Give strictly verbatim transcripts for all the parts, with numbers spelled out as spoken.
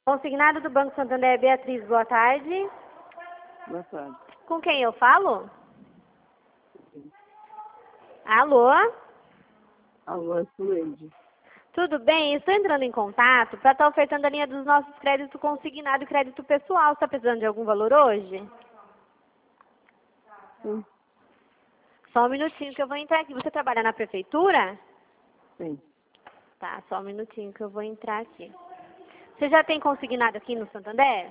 Consignado do Banco Santander, Beatriz, boa tarde. Boa tarde. Com quem eu falo? Alô? Alô, é Suede. Tudo bem? Estou entrando em contato para estar ofertando a linha dos nossos créditos consignado e crédito pessoal. Está precisando de algum valor hoje? Sim. Só um minutinho que eu vou entrar aqui. Você trabalha na prefeitura? Sim. Tá, só um minutinho que eu vou entrar aqui. Você já tem consignado aqui no Santander?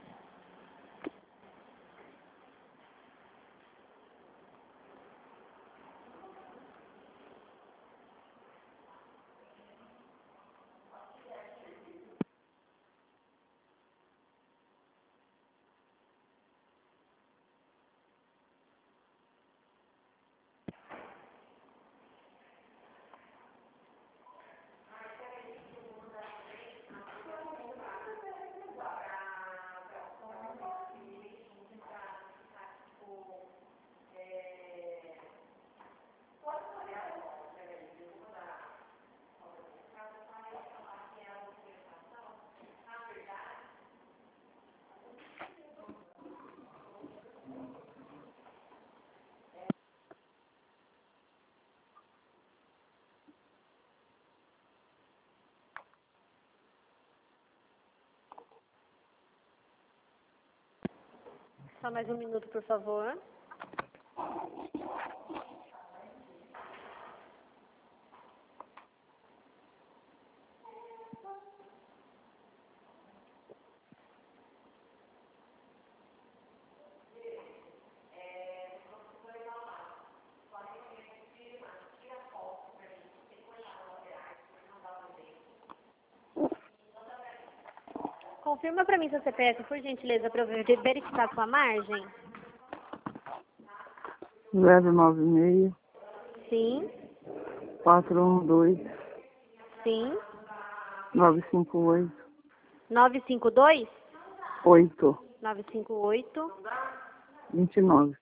Só mais um minuto, por favor. Confirma para mim seu C P F, por gentileza, para eu verificar sua margem. zero nove seis, Sim, quatro um dois, sim. nove cinco oito, nove cinco dois? oito, nove cinco oito. vinte e nove.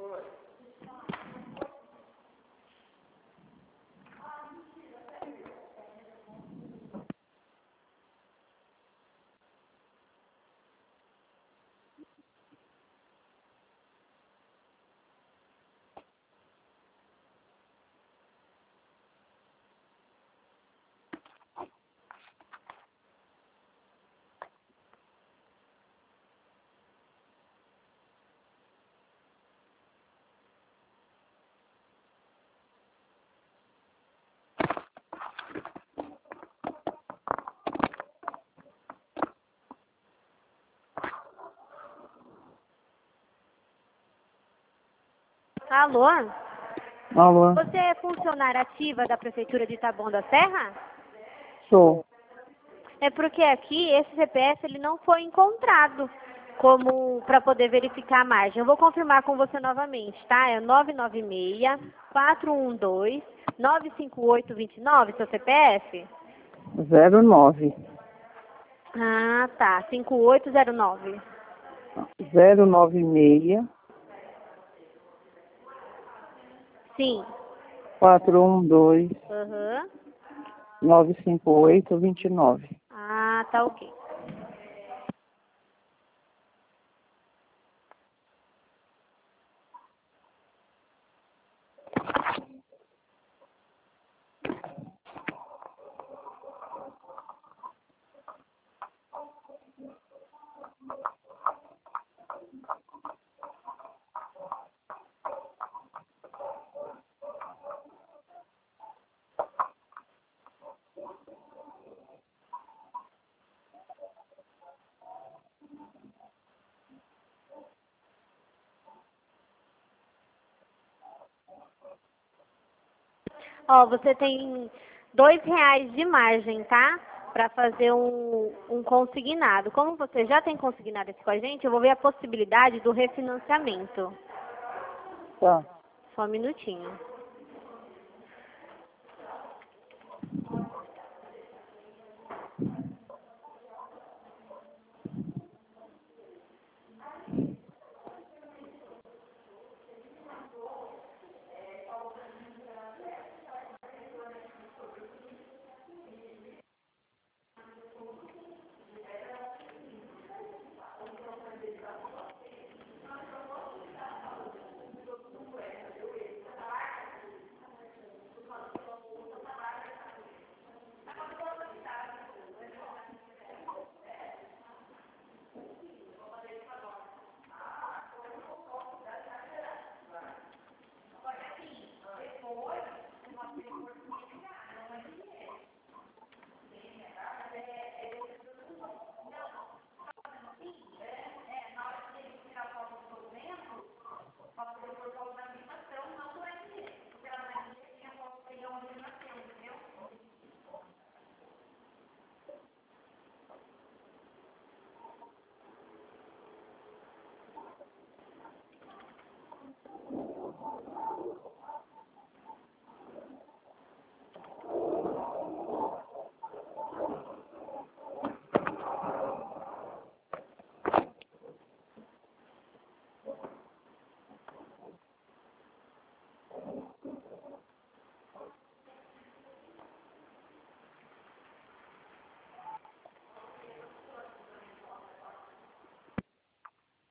Alô? Alô, Você é funcionária ativa da Prefeitura de Taboão da Serra? sou. É porque aqui esse C P F ele não foi encontrado como para poder verificar a margem. Eu vou confirmar com você novamente, tá? É nove nove seis, quatro um dois, nove cinco oito dois nove, seu C P F? zero nove. Ah, tá. cinco oito zero nove. zero nove seis, Sim. quatro um dois, Aham. nove cinco oito, vinte e nove. Ah, tá ok. Ó, você tem dois reais de margem, tá? Para fazer um, um consignado. Como você já tem consignado aqui com a gente, eu vou ver a possibilidade do refinanciamento. Tá. Só um minutinho.